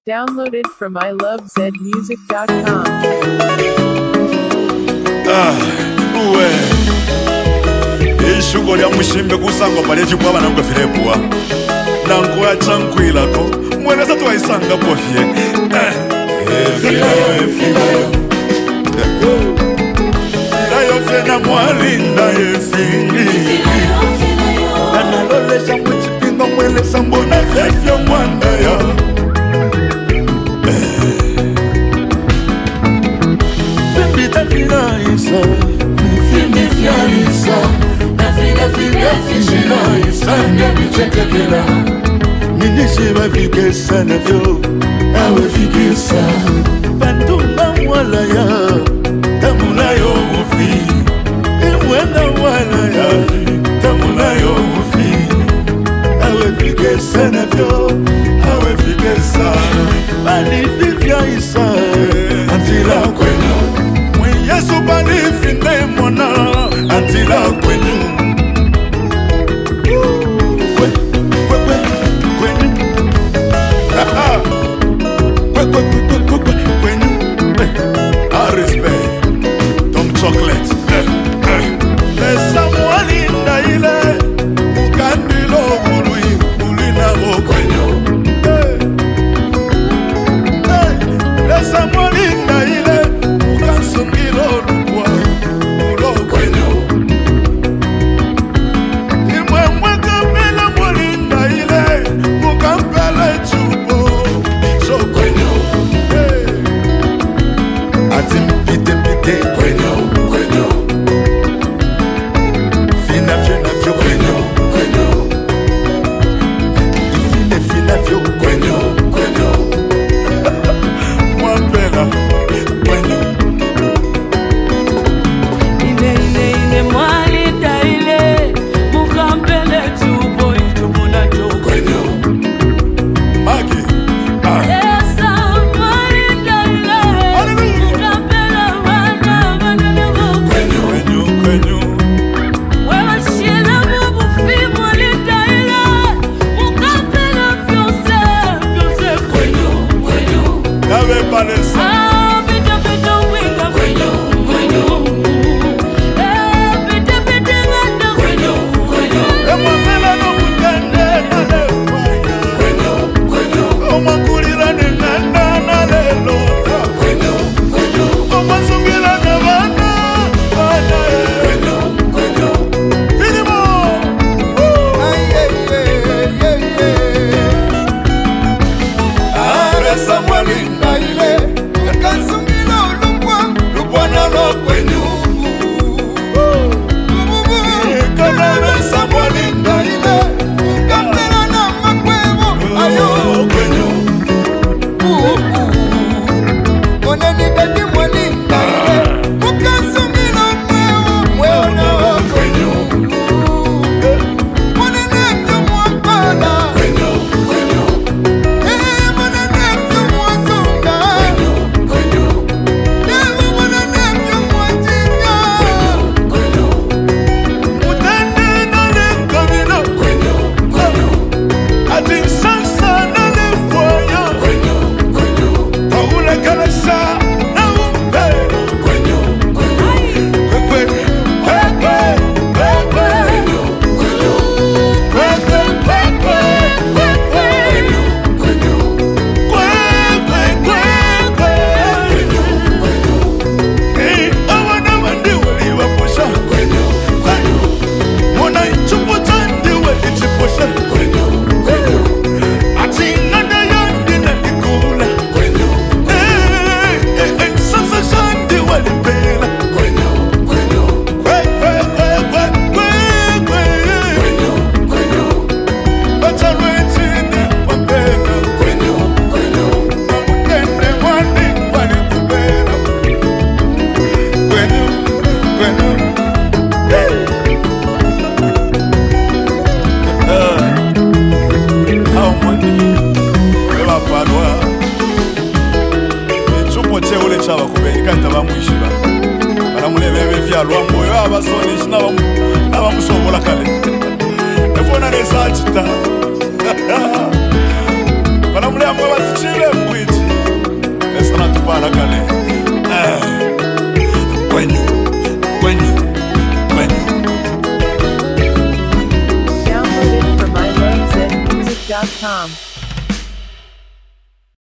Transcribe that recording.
Downloaded from ilovezmusic.com. Ishugo lya mushimbe kusangwa pale chipwa banangwe filepwa nangu ya chankwilako mweleza tuwaisanga pofye filayo fena mwalinda yefingi nanalolesha mwichipinga mweleza mbona fefyo mwanda ya Fembita filaisa Fialisa, filaisa, nyabichekekela Ninishima fikesa na vyo, awe fikesa Bandunga walaya, tamulayo ufi Iwena walaya, tamulayo ufi Awe fikesa na vyo, awe fikesa Bali fiaisa, antila kwenu Yesu bali fine mona antila kwenu kwenu I respect Tom Chocolate Lesa mwalinda ile Mukandiloului Mulina o kwenu Lesa mwalinda ile Mukansungilo lukwa Mulo kwenu Imwe mwekapela mwalinda ile Mukampele chupo So kwenu Ati mpite mpite kwenu Kwenu Fina fina fyo kwenu Kwenu Ifine fina fyo kwenu Kwenu Mwapela kwenu Ine mwalinda ile mukampele chupo itumuna to kwenu Magi Esa mwalinda ile mukampele wana kwenu kwenu Wewa shila mubufi mwalinda ile mukampele fyose kwenu Nawe palesa Pita winga kwenu Emwamela no mutende na lefaya Omwakulira ne nanda na lelota Omwasungila ne bana Filimo Aresa mwalinda ile Akansungila lukwa na lo kwenu Kanaresa mwalinda ile Kapela na makwebo ayo kwenu Oneni dadi mwalinda ile Mukasumila mweo na kwenu Mwanenekyo mwapana Mwanenekyo mwazunga Dewa mwanenekyo mwajinga Mutende na lekabila Ati sansa na lefoya Taule kalesa na umpe Kwekwe N'abamusobola kale efona nesachita banamulyamwe batichile mbwi zmusic.com.